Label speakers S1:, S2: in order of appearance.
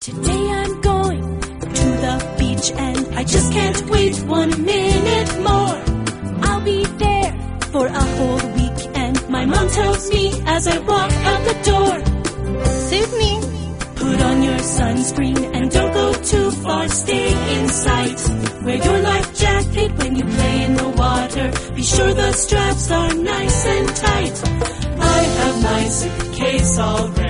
S1: Today I'm going to the beach and I just can't wait 1 minute more. I'll be there for a whole week and my mom tells me as I walk out the door,
S2: Sydney,
S1: put on your sunscreen and don't go too far, stay in sight. Wear your life jacket when you play in the water, be sure the straps are nice and tight. I have my suitcase all ready.